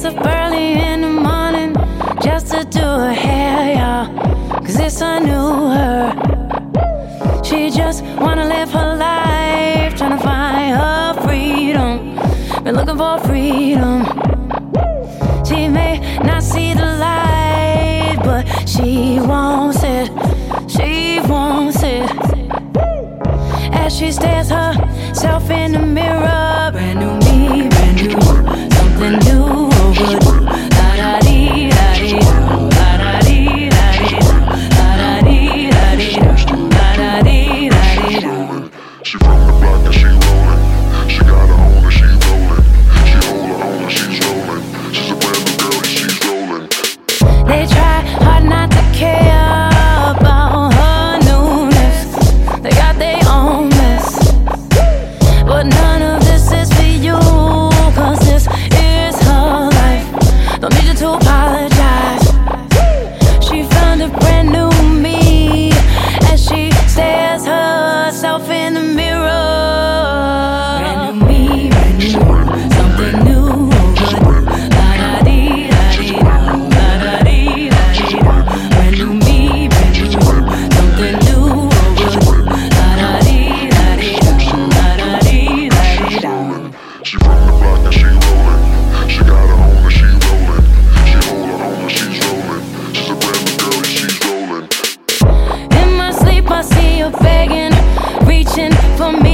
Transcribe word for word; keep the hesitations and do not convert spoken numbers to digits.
gets up early in the morning just to do her hair, y'all. Cause it's a new her. She just wanna live her life, tryna find her freedom. Been looking for freedom. She may not see the light, but she wants it. She wants it. As she stares herself in the mirror, brand new me, brand new you, something new over you. La da dee da dee da, la da dee da dee da, la da dee da dee da, la da dee da dee da. She from the block and she rollin'. She got her own and she rollin'. She hold her own and she's rollin'. She's a brand new girl and she's rollin'. They try hard not to care about her newness. They got their own mess, but none of this is for you. Cause this is her life. Don't need you to apologize. She found a brand new me as she stares herself in the mirror. Brand new me, brand new you, something new over you. La da dee da dee da, la da dee da dee da. Brand new me, brand new you, something new over you. La da dee da dee da, la da dee da dee da. She from the block and she rollin'. She got her own and she rollin'. She hold her own and she's rollin'. She's a brand new girl and she's rollin'. In my sleep I see her begging, reaching for me.